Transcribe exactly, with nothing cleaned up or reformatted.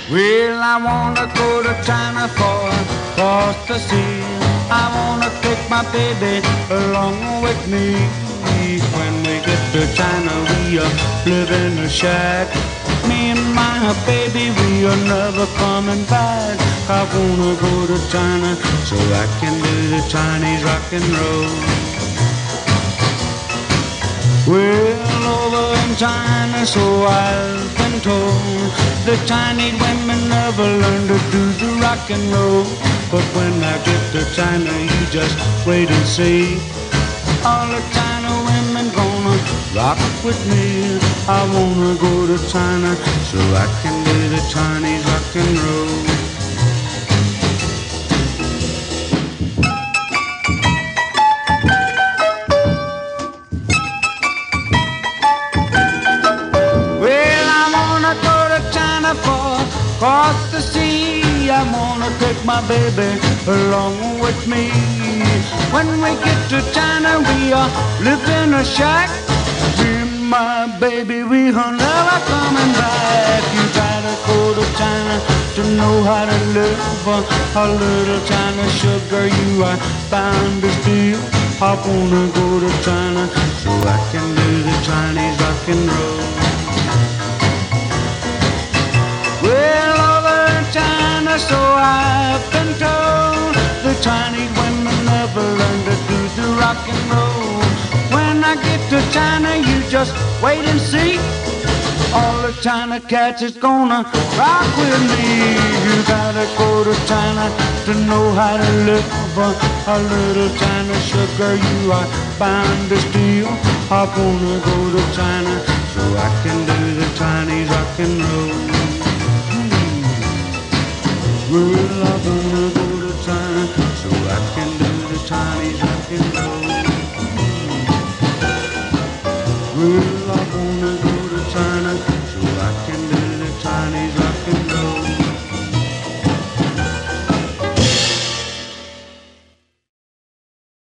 Well, I wanna go to China for across the sea. I wanna take my baby along with me. When we get to China, we are live in a shack. Me and my baby, we are never coming back. I wanna go to China so I can do the Chinese rock and roll. Well, over in China, so I've been told, the Chinese women never learn to do the rock and roll. But when I get to China, you just wait and see. All the China women gonna rock with me. I wanna go to China so I can do the Chinese rock and roll. Across the sea, I wanna take my baby along with me. When we get to China, we are live in a shack. Me and my baby, we are never coming back. You gotta go to China to know how to live. A little China sugar you are bound to steal. I wanna go to China so I can do the Chinese rock and roll. So I've been told, the Chinese women never learn to do the rock and roll. When I get to China, you just wait and see. All the China cats is gonna rock with me. You gotta go to China to know how to live. A little China sugar you are bound to steal. I wanna go to China so I can do the Chinese rock and roll. Well, I wanna